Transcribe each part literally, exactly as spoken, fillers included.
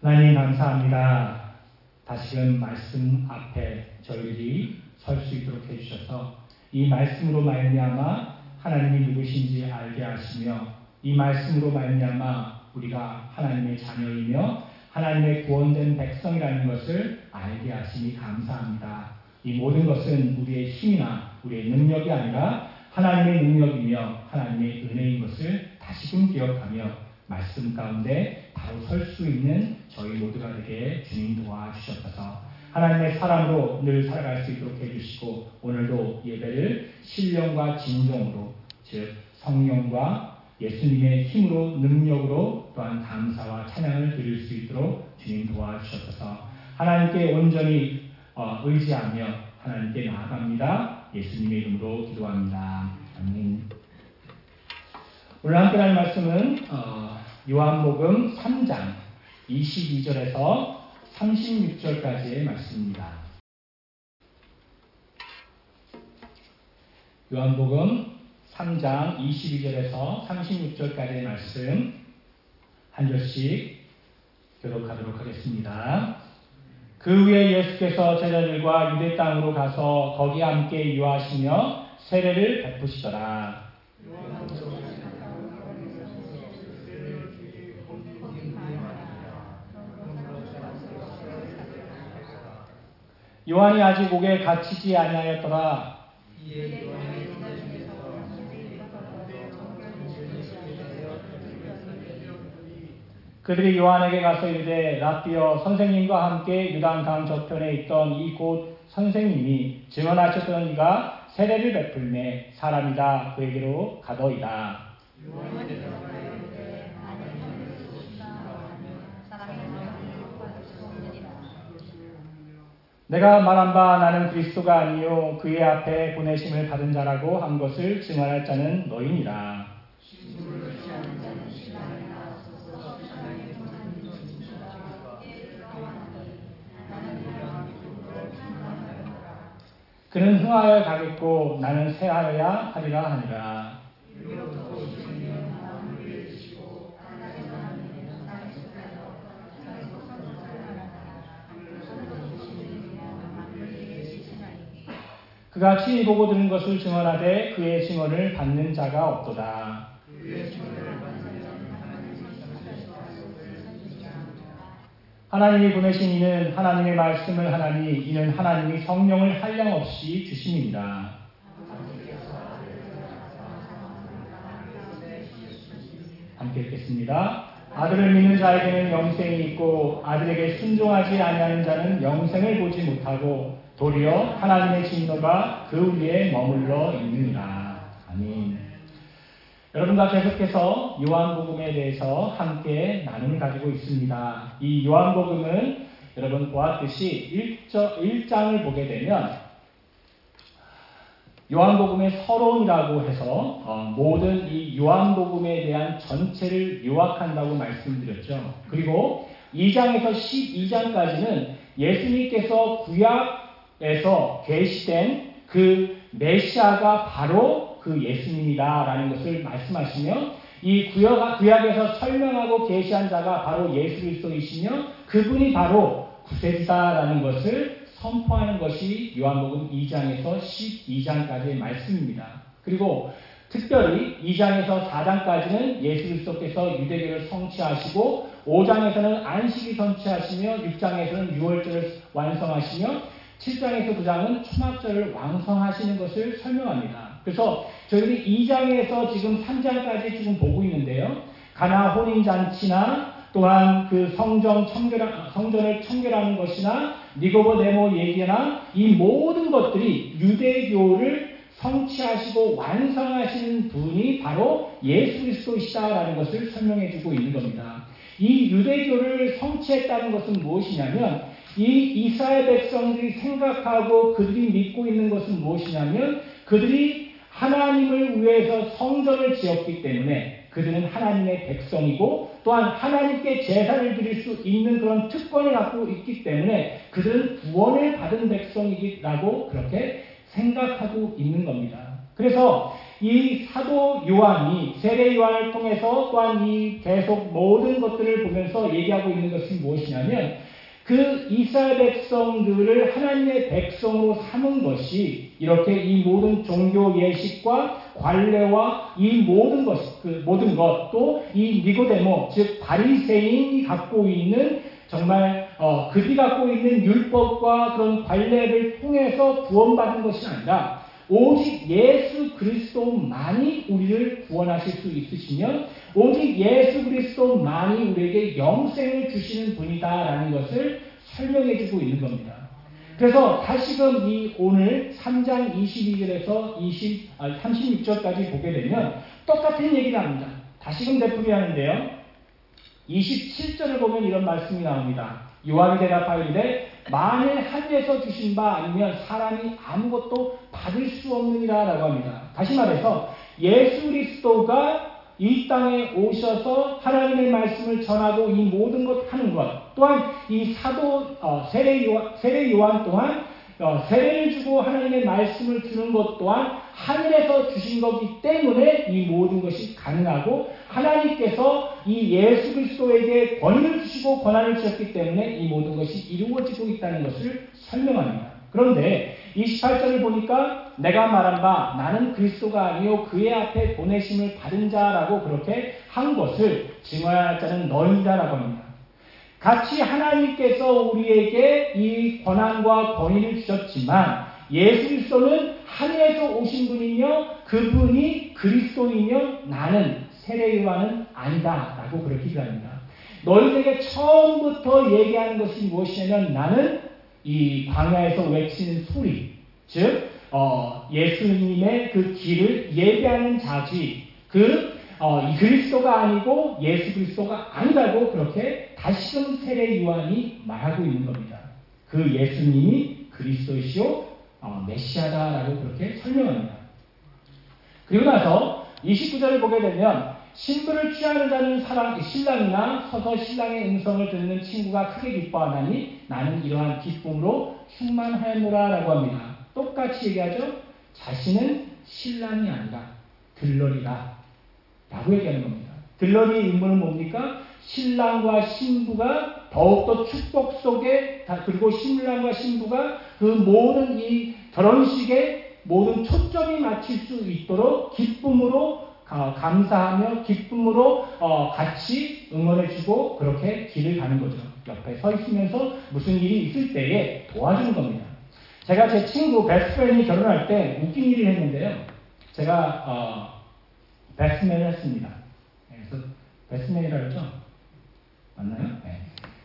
하나님 감사합니다. 다시금 말씀 앞에 저희들이 설 수 있도록 해주셔서 이 말씀으로 말미암아 하나님이 누구신지 알게 하시며 이 말씀으로 말미암아 우리가 하나님의 자녀이며 하나님의 구원된 백성이라는 것을 알게 하시니 감사합니다. 이 모든 것은 우리의 힘이나 우리의 능력이 아니라 하나님의 능력이며 하나님의 은혜인 것을 다시금 기억하며 말씀 가운데 바로 설 수 있는 저희 모두가 되게 주님 도와주셨어서 하나님의 사랑으로 늘 살아갈 수 있도록 해주시고 오늘도 예배를 신령과 진정으로 즉 성령과 예수님의 힘으로 능력으로 또한 감사와 찬양을 드릴 수 있도록 주님 도와주셨어서 하나님께 온전히 어, 의지하며 하나님께 나아갑니다. 예수님의 이름으로 기도합니다. 아멘. 오늘 함께 할 말씀은 어, 요한복음 삼 장 이십이 절에서 삼십육 절까지의 말씀입니다. 요한복음 삼 장 이십이 절에서 삼십육 절까지의 말씀 한 절씩 교독하도록 하겠습니다. 그 후에 예수께서 제자들과 유대 땅으로 가서 거기 함께 유하시며 세례를 베푸시더라. 요한이 아직 옥에 갇히지 아니하였더라. 그들이 요한에게 가서 이르되 랍비여 선생님과 함께 유단강 저편에 있던 이 곧 선생님이 증언하셨던 이가 세례를 베풀매 사람이다 그에게로 가더이다. 내가 말한 바 나는 그리스도가 아니요 그의 앞에 보내심을 받은 자라고 한 것을 증언할 자는 너희니라. 그는 흥하여 가겠고 나는 쇠하여야 하리라 하니라. 그가 친히 보고 들은 것을 증언하되 그의 증언을 받는 자가 없도다. 하나님이 보내신 이는 하나님의 말씀을 하나니 이는 하나님이 성령을 한량없이 주심이니라. 함께 읽겠습니다. 아들을 믿는 자에게는 영생이 있고 아들에게 순종하지 아니하는 자는 영생을 보지 못하고 도리어 하나님의 진노가 그 위에 머물러 있느니라. 아멘. 여러분과 계속해서 요한복음에 대해서 함께 나눔을 가지고 있습니다. 이 요한복음은 여러분 보았듯이 일 장을 보게 되면 요한복음의 서론이라고 해서 어, 모든 이 요한복음에 대한 전체를 요약한다고 말씀드렸죠. 그리고 이 장에서 십이 장까지는 예수님께서 구약에서 계시된 그 메시아가 바로 그 예수님이다라는 것을 말씀하시며 이 구약, 구약에서 설명하고 계시한 자가 바로 예수 그리스도이시며 그분이 바로 구세주다라는 것을 선포하는 것이 요한복음 이 장에서 십이 장까지의 말씀입니다. 그리고 특별히 이 장에서 사 장까지는 예수 그리스도께서 유대교를 성취하시고 오 장에서는 안식이 성취하시며 육 장에서는 유월절을 완성하시며 칠 장에서 구 장은 초막절을 완성하시는 것을 설명합니다. 그래서 저희들이 이 장에서 지금 삼 장까지 지금 보고 있는데요. 가나 혼인잔치나 또한 그 성전 청결, 성전을 청결하는 것이나 니고데모 얘기나 이 모든 것들이 유대교를 성취하시고 완성하시는 분이 바로 예수 그리스도이시다라는 것을 설명해주고 있는 겁니다. 이 유대교를 성취했다는 것은 무엇이냐면 이 이스라엘 백성들이 생각하고 그들이 믿고 있는 것은 무엇이냐면 그들이 하나님을 위해서 성전을 지었기 때문에 그들은 하나님의 백성이고 또한 하나님께 제사를 드릴 수 있는 그런 특권을 갖고 있기 때문에 그들은 구원을 받은 백성이라고 그렇게 생각하고 있는 겁니다. 그래서 이 사도 요한이 세례 요한을 통해서 또한 이 계속 모든 것들을 보면서 얘기하고 있는 것이 무엇이냐면 그 이스라엘 백성들을 하나님의 백성으로 삼은 것이 이렇게 이 모든 종교 예식과 관례와 이 모든 것, 그 모든 것, 또 이 니고데모, 즉 바리새인이 갖고 있는 정말 어, 그들이 갖고 있는 율법과 그런 관례를 통해서 구원받은 것이 아니라 오직 예수 그리스도만이 우리를 구원하실 수 있으시며 오직 예수 그리스도만이 우리에게 영생을 주시는 분이다라는 것을 설명해 주고 있는 겁니다. 그래서 다시금 이 오늘 삼 장 이십이 절에서 이십, 아, 삼십육 절까지 보게 되면 똑같은 얘기를 합니다. 다시금 되풀이하는데요. 이십칠 절을 보면 이런 말씀이 나옵니다. 요한이 대답하이르되 만일 하늘에서 주신 바 아니면 사람이 아무것도 받을 수 없느니라 라고 합니다. 다시 말해서 예수 그리스도가 이 땅에 오셔서 하나님의 말씀을 전하고 이 모든 것 하는 것, 또한 이 사도 어, 세례 요한, 세례 요한 또한 어, 세례를 주고 하나님의 말씀을 주는 것 또한 하늘에서 주신 거기 때문에 이 모든 것이 가능하고 하나님께서 이 예수 그리스도에게 권위를 주시고 권한을 주셨기 때문에 이 모든 것이 이루어지고 있다는 것을 설명합니다. 그런데 이십팔 절을 보니까 내가 말한 바 나는 그리스도가 아니요 그의 앞에 보내심을 받은 자라고 그렇게 한 것을 증언할 자는 너희다라고 합니다. 같이 하나님께서 우리에게 이 권한과 권위를 주셨지만 예수 그리스도는 하늘에서 오신 분이며 그분이 그리스도이며 나는 세례 요한은 아니다 라고 그렇게 기도합니다. 너희에게 처음부터 얘기하는 것이 무엇이냐면 나는 이 광야에서 외치는 소리, 즉 어, 예수님의 그 길을 예배하는 자지 그 어, 이 그리스도가 아니고 예수 그리스도가 아니라고 그렇게 다시금 세례 요한이 말하고 있는 겁니다. 그 예수님이 그리스도이시오 어, 메시아다라고 그렇게 설명합니다. 그리고 나서 이십구 절을 보게 되면 신부를 취하는 자는 사랑, 신랑이나 서서 신랑의 음성을 듣는 친구가 크게 기뻐하나니 나는 이러한 기쁨으로 충만하노라 라고 합니다. 똑같이 얘기하죠. 자신은 신랑이 아니라 들러리라 라고 얘기하는 겁니다. 들러리의 의무는 뭡니까? 신랑과 신부가 더욱더 축복 속에 그리고 신랑과 신부가 그 모든 이 결혼식에 모든 초점이 맞출 수 있도록 기쁨으로 어, 감사하며 기쁨으로 어, 같이 응원해주고 그렇게 길을 가는 거죠. 옆에 서 있으면서 무슨 일이 있을 때에 도와주는 겁니다. 제가 제 친구 베스트프렌이 결혼할 때 웃긴 일을 했는데요. 제가 어, 베스트맨을 했습니다. 그래서 베스트맨이라고 했죠? 맞나요? 네.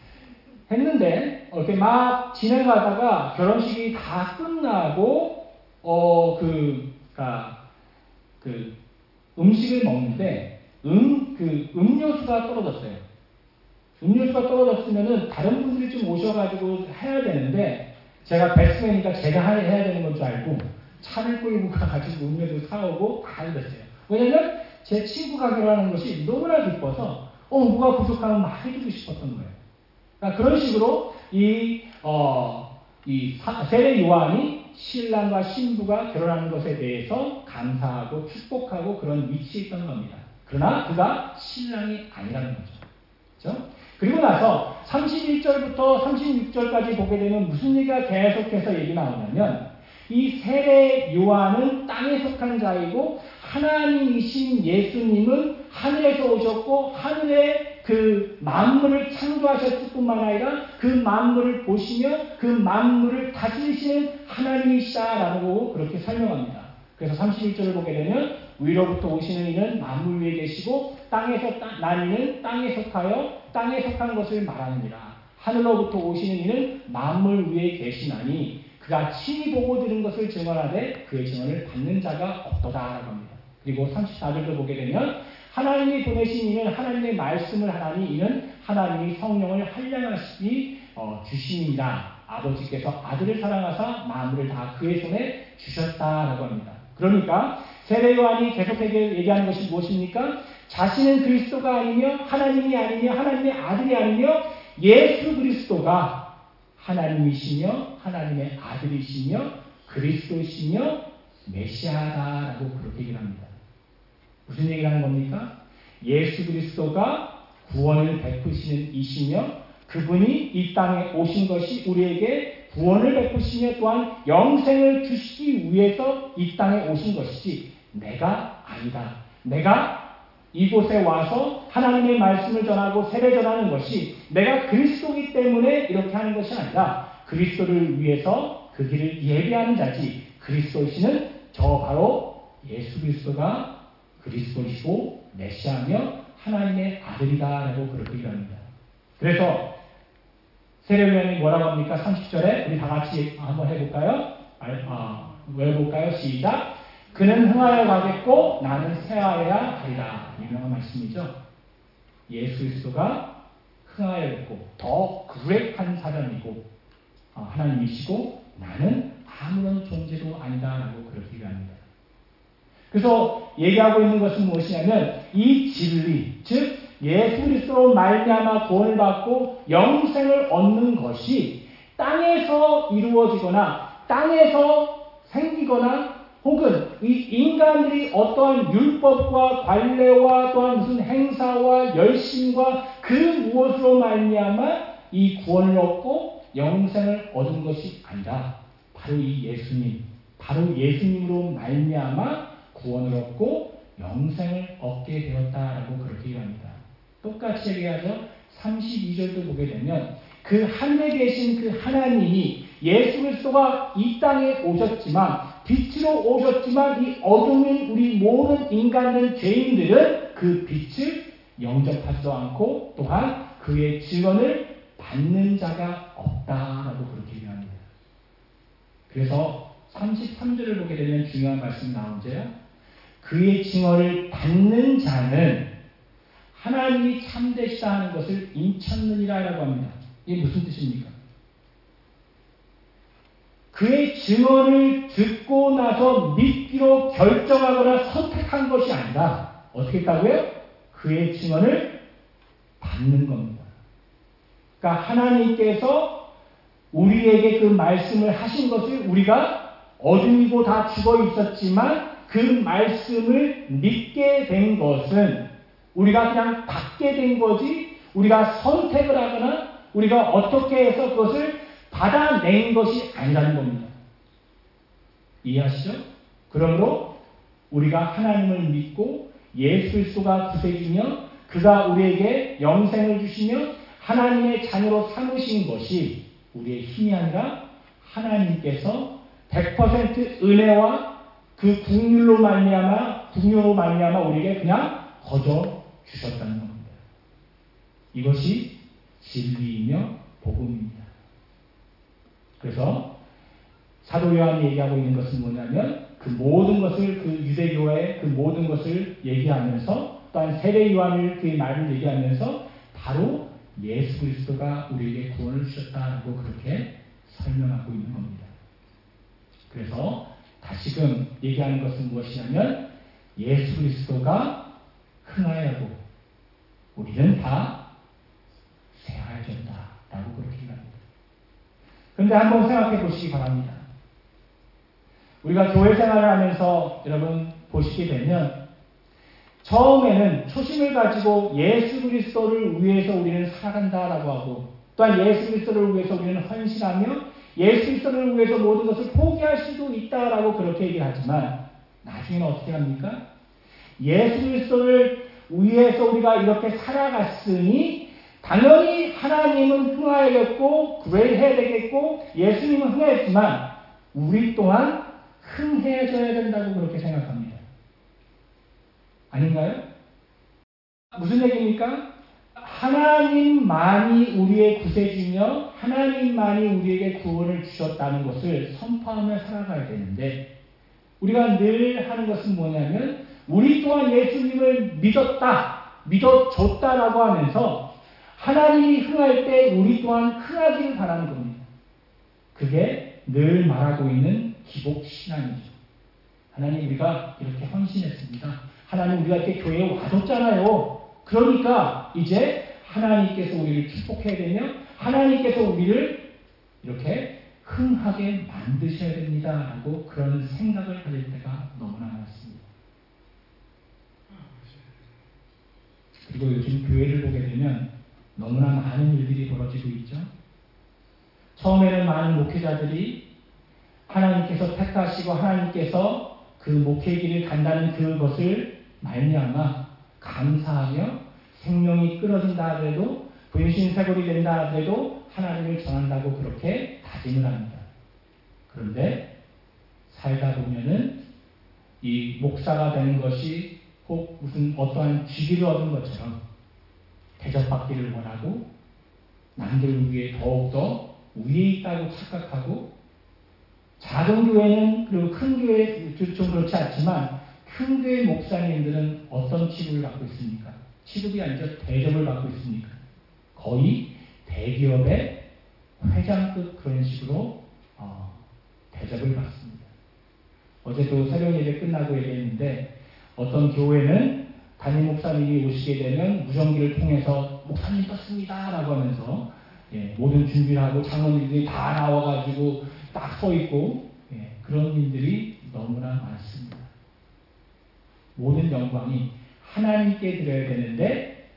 했는데 이렇게 막 진행하다가 결혼식이 다 끝나고 어, 그, 그러니까, 그 음식을 먹는데 음, 그 음료수가 떨어졌어요. 음료수가 떨어졌으면은 다른 분들이 좀 오셔가지고 해야 되는데 제가 베스트맨이니까 제가 해야 되는 건 줄 알고 차를 끌고 가가지고 음료수 사오고 다 이랬어요. 왜냐면 제 친구가 결혼하는 것이 너무나 기뻐서 어 누가 부족하면 막 해주고 싶었던 거예요. 그러니까 그런 식으로 이, 어, 이 세례 요한이 신랑과 신부가 결혼하는 것에 대해서 감사하고 축복하고 그런 위치에 있던 겁니다. 그러나 그가 신랑이 아니라는 거죠. 그렇죠? 그리고 나서 삼십일 절부터 삼십육 절까지 보게 되면 무슨 얘기가 계속해서 얘기 나오냐면 이 세례 요한은 땅에 속한 자이고 하나님이신 예수님은 하늘에서 오셨고 하늘에 그 만물을 창조하셨을 뿐만 아니라 그 만물을 보시며 그 만물을 다스리시는 하나님이시다라고 그렇게 설명합니다. 그래서 삼십일 절을 보게 되면 위로부터 오시는 이는 만물 위에 계시고 땅에서 따, 난 이는 땅에 속하여 땅에 속한 것을 말하느니라. 하늘로부터 오시는 이는 만물 위에 계시나니 그가 친히 보고 들은 것을 증언하되 그의 증언을 받는 자가 없도다라고 합니다. 그리고 삼십사 절도 보게 되면 하나님이 보내신 이는 하나님의 말씀을 하나니 이는 하나님이 성령을 한량하시니 어, 주심이라. 아버지께서 아들을 사랑하사 만물을 다 그의 손에 주셨다라고 합니다. 그러니까 세례 요한이 계속해서 얘기하는 것이 무엇입니까? 자신은 그리스도가 아니며 하나님이 아니며 하나님의 아들이 아니며 예수 그리스도가 하나님이시며 하나님의 아들이시며 그리스도이시며 메시아다라고 그렇게 얘기를 합니다. 무슨 얘기를 하는 겁니까? 예수 그리스도가 구원을 베푸시는 이시며 그분이 이 땅에 오신 것이 우리에게 구원을 베푸시며 또한 영생을 주시기 위해서 이 땅에 오신 것이지 내가 아니다. 내가 이곳에 와서 하나님의 말씀을 전하고 세례 전하는 것이 내가 그리스도이기 때문에 이렇게 하는 것이 아니라 그리스도를 위해서 그 길을 예비하는 자지 그리스도이시는 저 바로 예수 그리스도가 그리스도이시고 메시아며 하나님의 아들이다라고 그렇게 얘기합니다. 그래서 세례요한이 뭐라고 합니까? 삼십 절에 우리 다 같이 한번 해볼까요? 아, 외워볼까요? 시작. 그는 흥하여 가겠고 나는 쇠하여야 하리라. 유명한 말씀이죠. 예수 그리스도가 흥하여 겠고 더 그레이트한 사람이고 어, 하나님이시고 나는 아무런 존재도 아니다라고 그렇게 얘기합니다. 그래서 얘기하고 있는 것은 무엇이냐면 이 진리, 즉 예수 그리스도로 말미암아 구원을 받고 영생을 얻는 것이 땅에서 이루어지거나 땅에서 생기거나 혹은 이 인간들이 어떠한 율법과 관례와 또한 무슨 행사와 열심과 그 무엇으로 말미암아 이 구원을 얻고 영생을 얻은 것이 아니라 바로 이 예수님, 바로 예수님으로 말미암아 구원을 얻고 영생을 얻게 되었다라고 그렇게 얘기합니다. 똑같이 얘기하죠. 삼십이 절도 보게 되면 그 하늘에 계신 그 하나님이 예수 그리스도가 이 땅에 오셨지만 빛으로 오셨지만 이 어둠인 우리 모든 인간들 죄인들은 그 빛을 영접하지도 않고 또한 그의 증언을 받는 자가 없다라고 그렇게 얘기합니다. 그래서 삼십삼 절을 보게 되면 중요한 말씀이 나오죠. 그의 증언을 받는 자는 하나님이 참되시다 하는 것을 인쳤느니라라고 합니다. 이게 무슨 뜻입니까? 그의 증언을 듣고 나서 믿기로 결정하거나 선택한 것이 아니라 어떻게 했다고요? 그의 증언을 받는 겁니다. 그러니까 하나님께서 우리에게 그 말씀을 하신 것을 우리가 어둠이고 다 죽어 있었지만 그 말씀을 믿게 된 것은 우리가 그냥 받게 된 거지 우리가 선택을 하거나 우리가 어떻게 해서 그것을 받아낸 것이 아니라는 겁니다. 이해하시죠? 그러므로 우리가 하나님을 믿고 예수 그리스도가 구세주며 그가 우리에게 영생을 주시며 하나님의 자녀로 삼으신 것이 우리의 힘이 아니라 하나님께서 백 퍼센트 은혜와 그 국률로 말미암아 국률로 말미암아 우리에게 그냥 거저 주셨다는 겁니다. 이것이 진리이며 복음입니다. 그래서 사도 요한이 얘기하고 있는 것은 뭐냐면 그 모든 것을 그 유대교의 그 모든 것을 얘기하면서 또한 세례 요한을 그 말을 얘기하면서 바로 예수 그리스도가 우리에게 구원을 주셨다라고 그렇게 설명하고 있는 겁니다. 그래서 다시금 얘기하는 것은 무엇이냐면 예수 그리스도가 흥하여고 우리는 다 쇠하여진다라고 그렇게 얘기합니다. 그런데 한번 생각해 보시기 바랍니다. 우리가 교회 생활을 하면서 여러분 보시게 되면 처음에는 초심을 가지고 예수 그리스도를 위해서 우리는 살아간다라고 하고 또한 예수 그리스도를 위해서 우리는 헌신하며 예수 그리스도를 위해서 모든 것을 포기할 수도 있다라고 그렇게 얘기하지만 나중에는 어떻게 합니까? 예수 그리스도를 위해서 우리가 이렇게 살아갔으니 당연히 하나님은 흥하여야겠고 그레이해야 되겠고 예수님은 흥하였지만 우리 또한 흥해져야 된다고 그렇게 생각합니다. 아닌가요? 무슨 얘기입니까? 하나님만이 우리의 구세주며 하나님만이 우리에게 구원을 주셨다는 것을 선포하며 살아가야 되는데 우리가 늘 하는 것은 뭐냐면 우리 또한 예수님을 믿었다, 믿어줬다라고 하면서 하나님이 흥할 때 우리 또한 흥하기를 바라는 겁니다. 그게 늘 말하고 있는 기복신앙이죠. 하나님 우리가 이렇게 헌신했습니다. 하나님 우리가 이렇게 교회에 와줬잖아요. 그러니까 이제 하나님께서 우리를 축복해야 되며 하나님께서 우리를 이렇게 흥하게 만드셔야 됩니다라고 그런 생각을 가질 때가 너무나 많습니다. 그리고 요즘 교회를 보게 되면 너무나 많은 일들이 벌어지고 있죠. 처음에는 많은 목회자들이 하나님께서 택하시고 하나님께서 그 목회 길을 간다는 그것을 말미암아 감사하며 생명이 끊어진다 하더라도 분신사골이 된다 하더라도 하나님을 전한다고 그렇게 다짐을 합니다. 그런데 살다 보면은 이 목사가 되는 것이 꼭 무슨 어떠한 직위를 얻은 것처럼 대접받기를 원하고 남들 위에 더욱더 위에 있다고 착각하고 작은 교회는 그리고 큰 교회 좀 그렇지 않지만 큰 교회 목사님들은 어떤 취급을 받고 있습니까? 취급이 아니죠. 대접을 받고 있습니까? 거의 대기업의 회장급 그런 식으로 어, 대접을 받습니다. 어제도 새벽 예배 끝나고 얘기했는데 어떤 교회는 담임 목사님이 오시게 되면 무전기를 통해서 목사님 떴습니다 라고 하면서 예, 모든 준비를 하고 장로님들이 다 나와가지고 딱 서 있고 예, 그런 일들이 너무나 많습니다. 모든 영광이 하나님께 드려야 되는데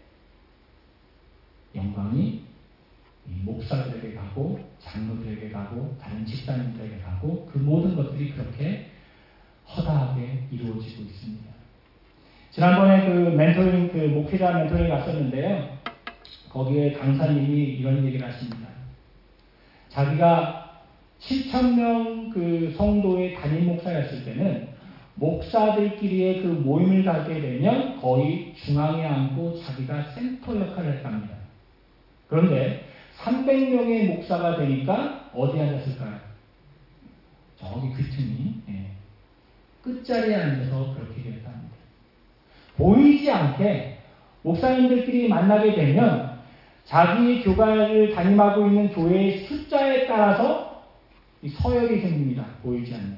영광이 목사들에게 가고 장로들에게 가고 다른 집사님들에게 가고 그 모든 것들이 그렇게 허다하게 이루어지고 있습니다. 지난번에 그 멘토링, 그 목회자 멘토링 갔었는데요. 거기에 강사님이 이런 얘기를 하십니다. 자기가 칠천 명 그 성도의 담임 목사였을 때는 목사들끼리의 그 모임을 가게 되면 거의 중앙에 앉고 자기가 센터 역할을 했답니다. 그런데 삼백 명의 목사가 되니까 어디에 앉았을까요? 저기 귀퉁이 예. 끝자리에 앉아서 그렇게 됐답니다. 보이지 않게 목사님들끼리 만나게 되면 자기 교회를 담임하고 있는 교회의 숫자에 따라서 이 서열이 생깁니다. 보이지 않는.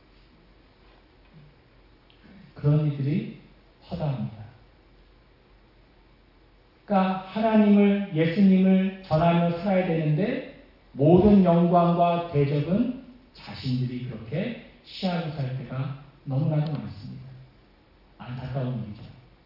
그런 일들이 허다합니다. 그러니까 하나님을, 예수님을 전하며 살아야 되는데 모든 영광과 대접은 자신들이 그렇게 취하고 살 때가 너무나도 많습니다. 안타까운 일이죠.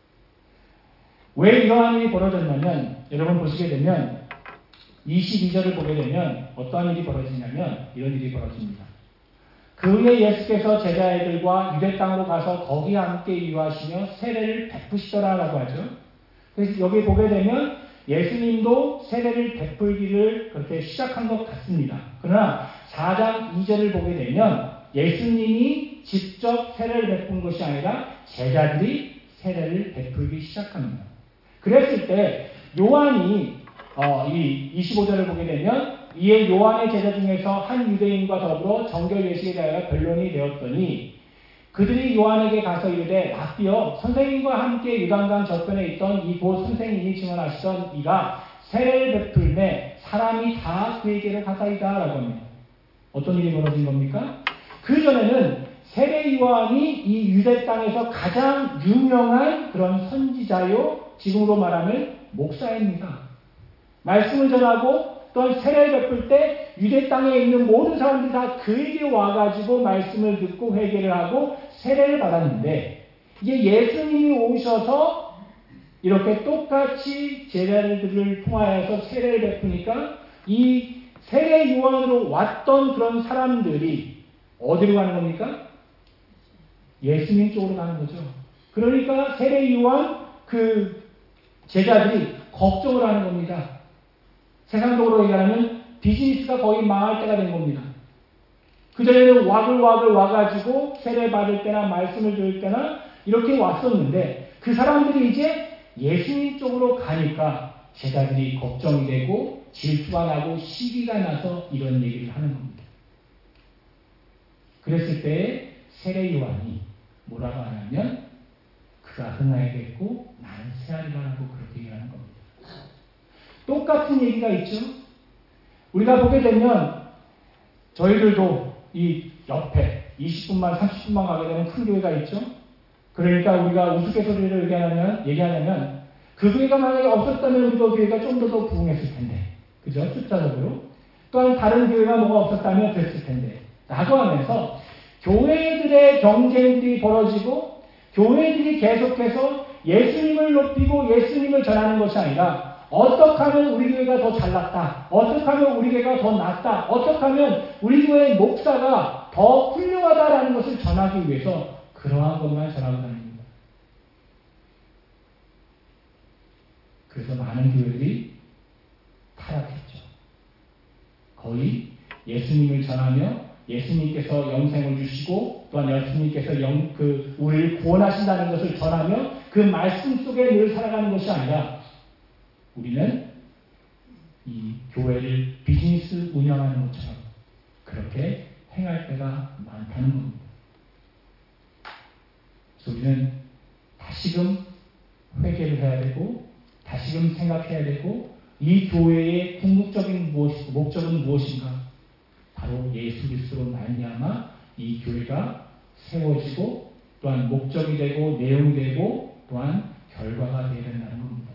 왜 이러한 일이 벌어졌냐면 여러분 보시게 되면 이십이 절을 보게 되면 어떠한 일이 벌어지냐면 이런 일이 벌어집니다. 그 후에 예수께서 제자애들과 유대 땅으로 가서 거기 함께 유하시며 세례를 베푸시더라라고 하죠. 그래서 여기 보게 되면 예수님도 세례를 베풀기를 그렇게 시작한 것 같습니다. 그러나 사 장 이 절을 보게 되면 예수님이 직접 세례를 베푼 것이 아니라 제자들이 세례를 베풀기 시작합니다. 그랬을 때 요한이 어, 이 이십오 절을 보게 되면 이에 요한의 제자 중에서 한 유대인과 더불어 정결 예식에 대하여 변론이 되었더니 그들이 요한에게 가서 이르되 라삐여 선생님과 함께 요단강 저편에 있던 이 곧 선생님이 증언하시던 이가 세례를 베풀매 사람이 다 그에게로 가까이다 라고 합니다. 어떤 일이 벌어진 겁니까? 그 전에는 세례 요한이 이 유대 땅에서 가장 유명한 그런 선지자요 지금으로 말하면 목사입니다. 말씀을 전하고 또한 세례를 베풀 때 유대 땅에 있는 모든 사람들이 다 그에게 와가지고 말씀을 듣고 회개를 하고 세례를 받았는데 이제 예수님이 오셔서 이렇게 똑같이 제자들을 통하여서 세례를 베푸니까 이 세례 요한으로 왔던 그런 사람들이 어디로 가는 겁니까? 예수님 쪽으로 가는 거죠. 그러니까 세례 요한 그 제자들이 걱정을 하는 겁니다. 세상적으로 얘기하면 비즈니스가 거의 망할 때가 된 겁니다. 그전에는 와글와글 와가지고 세례 받을 때나 말씀을 들을 때나 이렇게 왔었는데 그 사람들이 이제 예수님 쪽으로 가니까 제자들이 걱정이 되고 질투가 나고 시기가 나서 이런 얘기를 하는 겁니다. 그랬을 때 세례 요한이 뭐라고 하냐면 그가 흥하야겠고 나는 새하리라고 그렇게 얘기하는 겁니다. 똑같은 얘기가 있죠. 우리가 보게 되면 저희들도 이 옆에 이십 분만 삼십 분만 가게 되면 큰 교회가 있죠. 그러니까 우리가 우스갯소리를 얘기하냐면, 얘기하냐면 그 교회가 만약에 없었다면 우리도 교회가 좀 더 더 부흥했을 텐데 그죠? 숫자적으로. 또한 다른 교회가 뭐가 없었다면 그랬을 텐데 라고 하면서 교회들의 경쟁들이 벌어지고 교회들이 계속해서 예수님을 높이고 예수님을 전하는 것이 아니라 어떻게 하면 우리 교회가 더 잘났다. 어떻게 하면 우리 교회가 더 낫다. 어떻게 하면 우리 교회의 목사가 더 훌륭하다라는 것을 전하기 위해서 그러한 것만 전하고 다닙니다. 그래서 많은 교회들이 타락했죠. 거의 예수님을 전하며 예수님께서 영생을 주시고 또한 예수님께서 영, 그 우리를 구원하신다는 것을 전하며 그 말씀 속에 늘 살아가는 것이 아니라 우리는 이 교회를 비즈니스 운영하는 것처럼 그렇게 행할 때가 많다는 겁니다. 그래서 우리는 다시금 회개를 해야 되고 다시금 생각해야 되고 이 교회의 궁극적인 무엇, 목적은 무엇인가? 바로 예수 그리스도로 말미암아 이 교회가 세워지고 또한 목적이 되고 내용이 되고 또한 결과가 되어야 된다는 겁니다.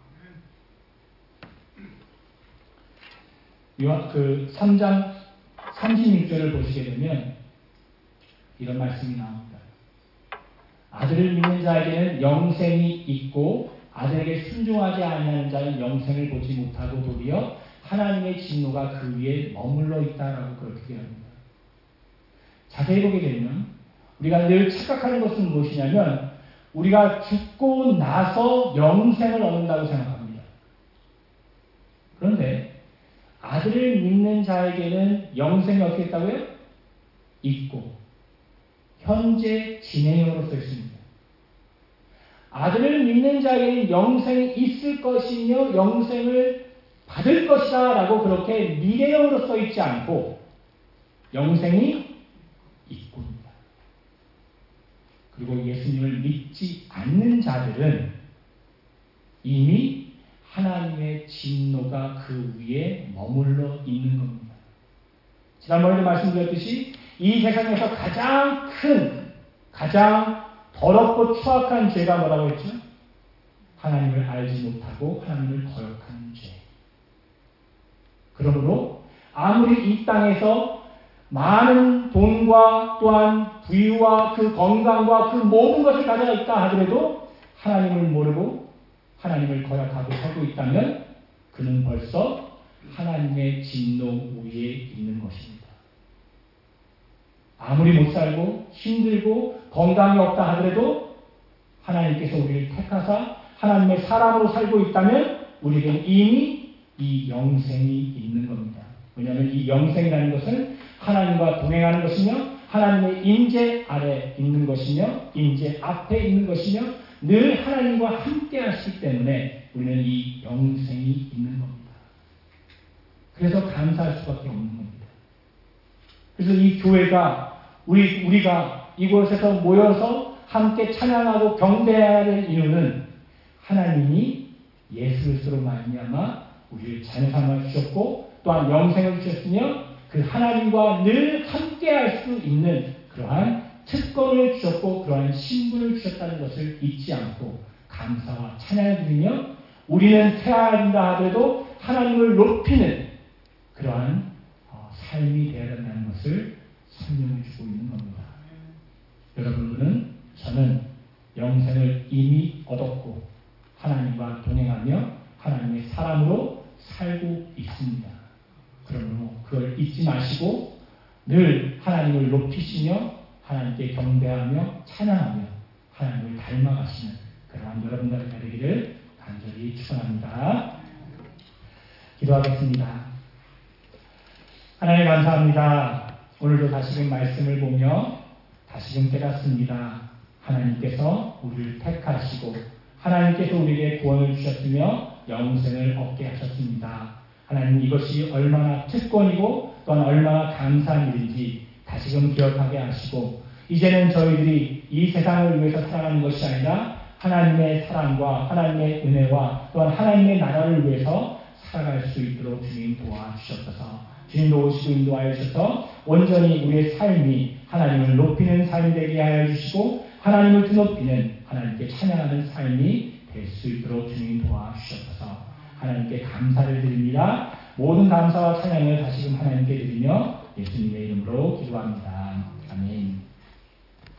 그 삼 장 삼십육 절을 보시게 되면 이런 말씀이 나옵니다. 아들을 믿는 자에게는 영생이 있고 아들에게 순종하지 아니하는 자는 영생을 보지 못하고 도리어 하나님의 진노가 그 위에 머물러 있다라고 그렇게 합니다. 자세히 보게 되면 우리가 늘 착각하는 것은 무엇이냐면 우리가 죽고 나서 영생을 얻는다고 생각합니다. 그런데 아들을 믿는 자에게는 영생이 어떻게 있다고요? 있고 현재 진행형으로 써 있습니다. 아들을 믿는 자에게는 영생이 있을 것이며 영생을 받을 것이다 라고 그렇게 미래형으로 써 있지 않고 영생이 있고입니다. 그리고 예수님을 믿지 않는 자들은 이미 하나님의 진노가 그 위에 머물러 있는 겁니다. 지난번에도 말씀드렸듯이 이 세상에서 가장 큰, 가장 더럽고 추악한 죄가 뭐라고 했죠? 하나님을 알지 못하고 하나님을 거역하는 죄. 그러므로 아무리 이 땅에서 많은 돈과 또한 부유와 그 건강과 그 모든 것을 가져가 있다 하더라도 하나님을 모르고 하나님을 거역하고 살고 있다면 그는 벌써 하나님의 진노 위에 있는 것입니다. 아무리 못 살고 힘들고 건강이 없다 하더라도 하나님께서 우리를 택하사 하나님의 사람으로 살고 있다면 우리에겐 이미 이 영생이 있는 겁니다. 왜냐하면 이 영생이라는 것은 하나님과 동행하는 것이며 하나님의 임재 아래 있는 것이며 임재 앞에 있는 것이며 늘 하나님과 함께 하시기 때문에 우리는 이 영생이 있는 겁니다. 그래서 감사할 수밖에 없는 겁니다. 그래서 이 교회가 우리, 우리가 이곳에서 모여서 함께 찬양하고 경배해야 될 이유는 하나님이 예수 그리스도로 말미암아 우리를 자녀 삼아 주셨고 또한 영생을 주셨으며 그 하나님과 늘 함께할 수 있는 그러한 특권을 주셨고 그러한 신분을 주셨다는 것을 잊지 않고 감사와 찬양을 드리며 우리는 태어난다 하더라도 하나님을 높이는 그러한 삶이 되어야 된다는 것을 설명해 주고 있는 겁니다. 여러분들은 저는 영생을 이미 얻었고 하나님과 동행하며 하나님의 사람으로 살고 있습니다. 그러므로 그걸 잊지 마시고 늘 하나님을 높이시며 하나님께 경배하며 찬양하며 하나님을 닮아가시는 그러한 여러분들의 되기를 간절히 축원합니다. 기도하겠습니다. 하나님 감사합니다. 오늘도 다시금 말씀을 보며 다시금 깨닫습니다. 하나님께서 우리를 택하시고 하나님께서 우리에게 구원을 주셨으며 영생을 얻게 하셨습니다. 하나님 이것이 얼마나 특권이고 또한 얼마나 감사한 일인지 다시금 기억하게 하시고 이제는 저희들이 이 세상을 위해서 살아가는 것이 아니라 하나님의 사랑과 하나님의 은혜와 또한 하나님의 나라를 위해서 살아갈 수 있도록 주님 도와주셨소서. 주님 도우시고 인도하여 주셔서 온전히 우리의 삶이 하나님을 높이는 삶이 되게 하여 주시고 하나님을 드높이는 하나님께 찬양하는 삶이 될 수 있도록 주님 도와주셨소서. 하나님께 감사를 드립니다. 모든 감사와 찬양을 다시금 하나님께 드리며 예수님의 이름으로 기도합니다. 아멘.